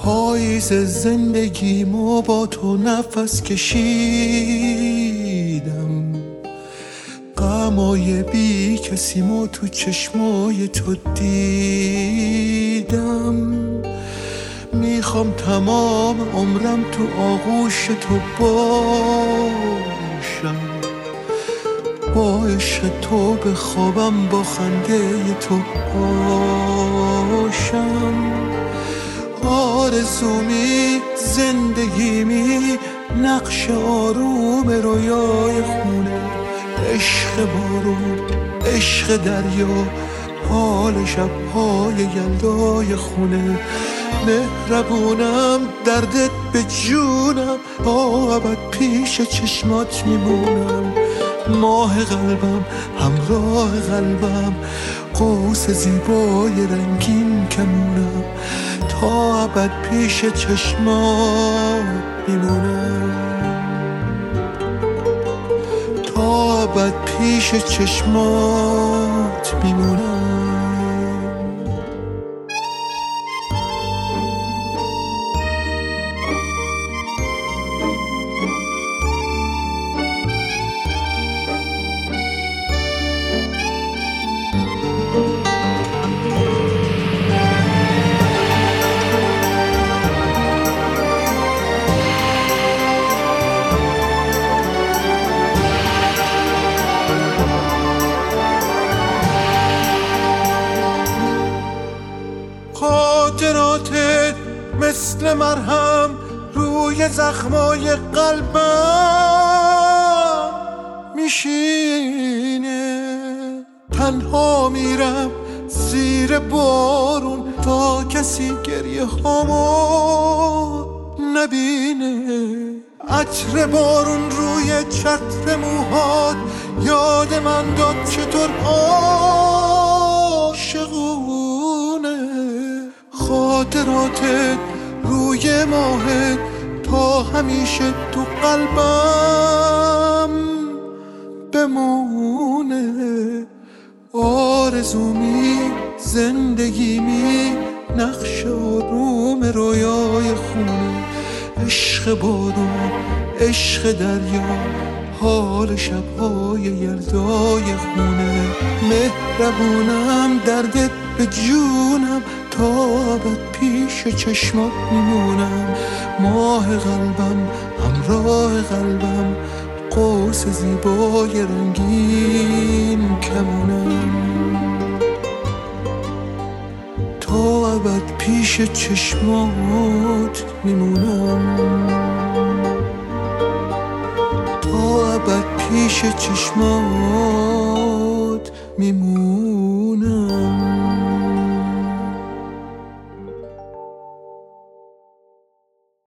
پاییز زندگیمو با تو نفس کشیدم، غمای بی کسیمو تو چشمای تو دیدم. میخوام تمام عمرم تو آغوش تو باشم، با عشق تو بخوابم، با خنده تو باشم. آرزومی زندگیمی نقش آروم رویای خونه، عشق بارون عشق دریا، حال شب‌های یلدای خونه. مهربونم دردت به جونم، تا ابد پیش چشمات میمونم. ماه قلبم همراه قلبم، قوس زیبای رنگین کمونم. تا ابد پیش چشمات میمونم، تا ابد پیش چشمات میمونم. خاطراتت مثل مرهم روی زخمای قلبم میشینه. تنها میرم زیر بارون تا کسی گریه هامو نبینه. عطر بارون روی چتر موهات یاد من داد چطور عاشقونه. خاطراتت روی ماهت تا همیشه تو قلبم بمونه. آرزومی زندگیمی نقش آروم رویای خونه، عشق بارون عشق دریا، حال شب‌های یلدای خونه. مهربونم دردت به جونم، تا ابد پیش چشمات میمونم. ماه قلبم همراه قلبم، قوس زیبای رنگین کمونم. تا ابد پیش چشمات میمونم، تا ابد پیش چشمات میمونم.